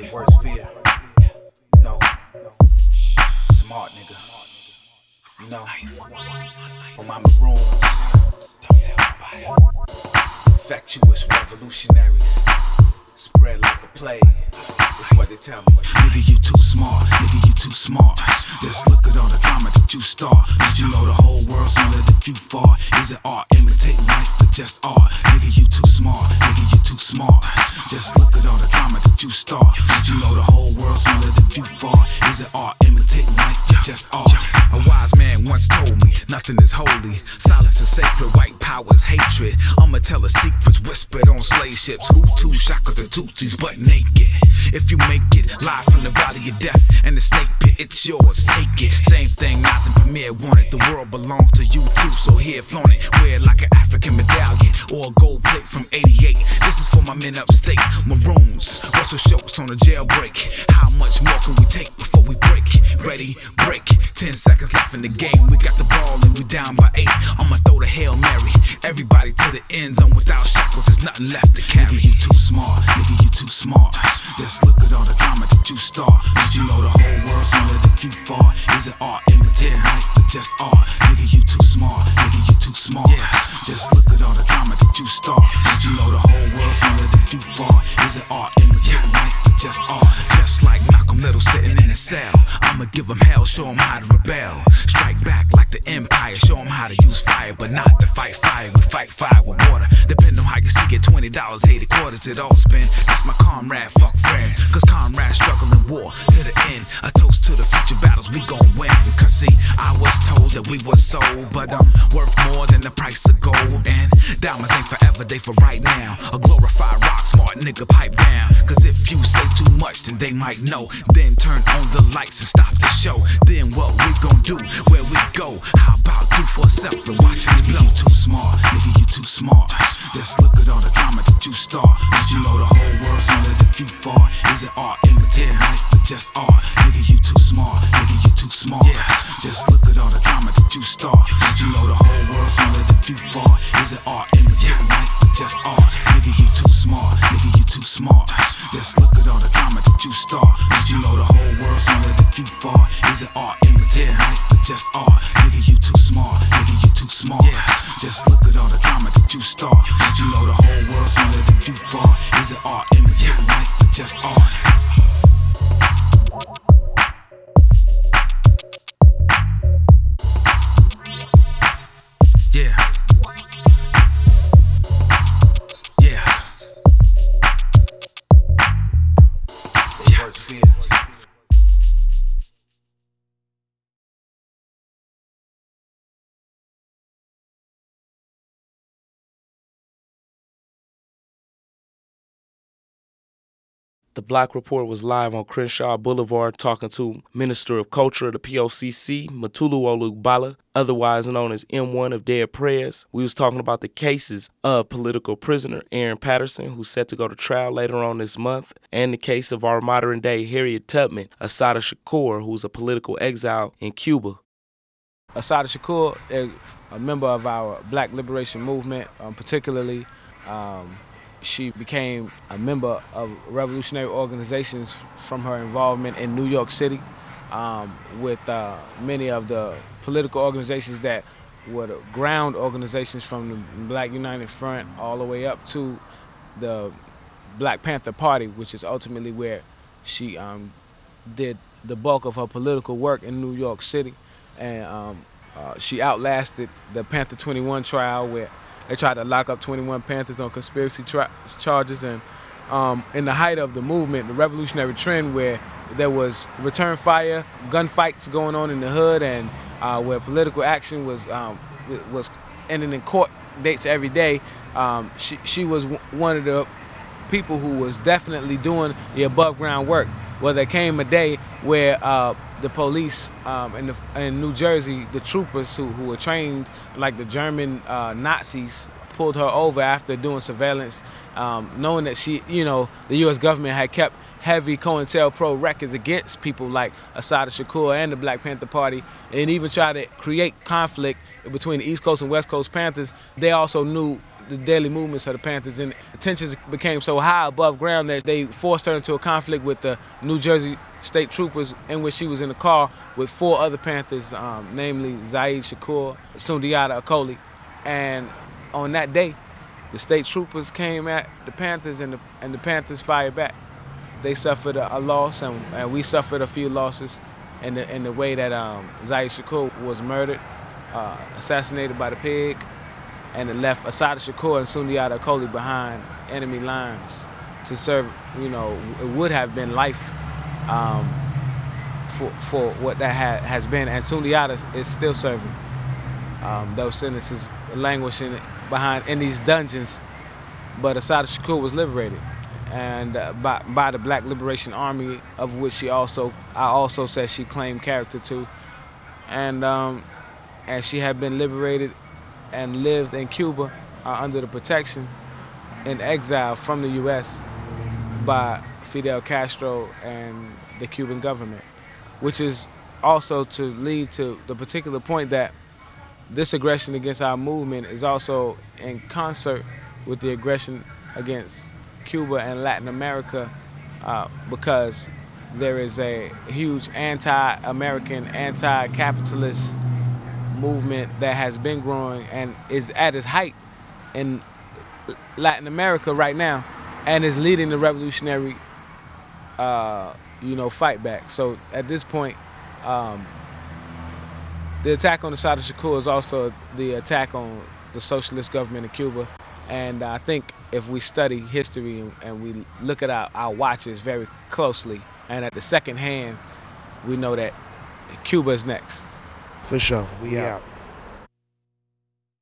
They worst fear. You know, smart nigga. You know, from my maroons. Don't tell nobody. Infectious revolutionaries. Spread like a plague. That's what they tell me. Nigga, you too smart. Nigga, you too smart. Just look at all the drama that you start. Did you know the whole world's gonna let the few fall? Is it art imitating life or just art? Nigga, you too smart. Nigga, you too smart. Just look at all the drama that you start. Did you know the whole world's gonna let the few fall? Is it art imitating life or just art? A wise man once told me, nothing is holy. Silence is sacred, white power is hatred. I'ma tell the secrets whispered on slave ships. Hutu, Shaka, the Tutsis, butt naked. If you make it, live from the valley of death and the snake pit, it's yours, take it. Same thing, Nas and Premier wanted. The world belongs to you too, so here, flaunt it. Wear it like an African medallion or a gold plate from 88. This is for my men upstate, maroons. Russell Schultz on a jailbreak. How much more can we take before we break? Ready, break. 10 seconds left in the game. We got the ball and we down by 8. I'ma throw the Hail Mary. Everybody to the end zone without shackles. There's nothing left to carry. Nigga, you too smart. Nigga, you too smart. Just look at all the drama that you start. Did you know the whole world's gonna let the few fall? Is it art imitating life or just art? Nigga, you too smart. Nigga, you too smart. Just look at all the drama that you start. Did you know the whole world's gonna let the few fall? Is it art imitating life or just art? Just like Malcolm Little sitting in a cell. I'ma give him hell, show him how to rebel. Strike back like the empire, show him how to use fire, but not to fight fire. We fight fire with water. Depending on how you see it, $20, 80 quarters, it all spend. That's my comrade, fuck friends. Cause comrades struggle in war to the end. A toast to the future battles, we gon' win. Cause see, I was told that we was sold, but I'm worth more than the price of gold. And diamonds ain't forever, they for right now. A glorified rock, smart nigga, pipe down. Cause if you say too much, then they might know. Then turn on the lights and stop the show. Then what we gon' do, where we go? How about do for self and watch us blow? You too smart, nigga, you too smart. Just look at all the drama that you start. Did you know the whole world's gonna let the few fall? Is it art imitating life or just art? Nigga, you too smart, nigga, you too smart. Just look at all the drama that you start. Did you know the whole world's gonna let the few fall? Is it art imitating life or just art? Nigga, you too smart, nigga, you too smart. Just look at all the drama that you start. Did you know the whole world's gonna let the few fall? Is it art imitating life or just art? Nigga, you too smart, nigga, you too smart. Just look at all the drama that you start. Did you know the whole world's gonna let the few fall? Is it art imitating life or just art? The Black Report was live on Crenshaw Boulevard talking to Minister of Culture of the POCC, Mutulu Olugbala, otherwise known as M1 of Dead Prayers. We was talking about the cases of political prisoner Aaron Patterson, who's set to go to trial later on this month, and the case of our modern-day Harriet Tubman, Assata Shakur, who's a political exile in Cuba. Assata Shakur is a member of our Black Liberation Movement, particularly she became a member of revolutionary organizations from her involvement in New York City with many of the political organizations that were the ground organizations from the Black United Front all the way up to the Black Panther Party, which is ultimately where she did the bulk of her political work in New York City. And she outlasted the Panther 21 trial, where they tried to lock up 21 Panthers on conspiracy charges. And in the height of the movement, the revolutionary trend where there was return fire, gunfights going on in the hood, and where political action was ending in court dates every day, she was one of the people who was definitely doing the above ground work. Well, there came a day where the police in New Jersey, the troopers who were trained like the German Nazis, pulled her over after doing surveillance, knowing that the U.S. government had kept heavy COINTELPRO records against people like Assata Shakur and the Black Panther Party, and even tried to create conflict between the East Coast and West Coast Panthers. They also knew the daily movements of the Panthers, and tensions became so high above ground that they forced her into a conflict with the New Jersey State Troopers, in which she was in a car with 4 other Panthers, namely Zaid Shakur, Sundiata Acoli. And on that day, the State Troopers came at the Panthers, and the Panthers fired back. They suffered a loss, and we suffered a few losses in the way that Zaid Shakur was murdered, assassinated by the pig, and it left Assata Shakur and Sundiata Acoli behind enemy lines to serve. It would have been life for what that has been, and Sundiata is still serving those sentences, languishing behind in these dungeons. But Assata Shakur was liberated, and by the Black Liberation Army, of which I also said she claimed character to, and she had been liberated and lived in Cuba under the protection in exile from the U.S. by Fidel Castro and the Cuban government, which is also to lead to the particular point that this aggression against our movement is also in concert with the aggression against Cuba and Latin America, because there is a huge anti-American, anti-capitalist movement that has been growing and is at its height in Latin America right now, and is leading the revolutionary fight back. So at this point, the attack on Assata Shakur is also the attack on the socialist government of Cuba. And I think if we study history and we look at our watches very closely, and at the second hand, we know that Cuba is next. For sure. We out.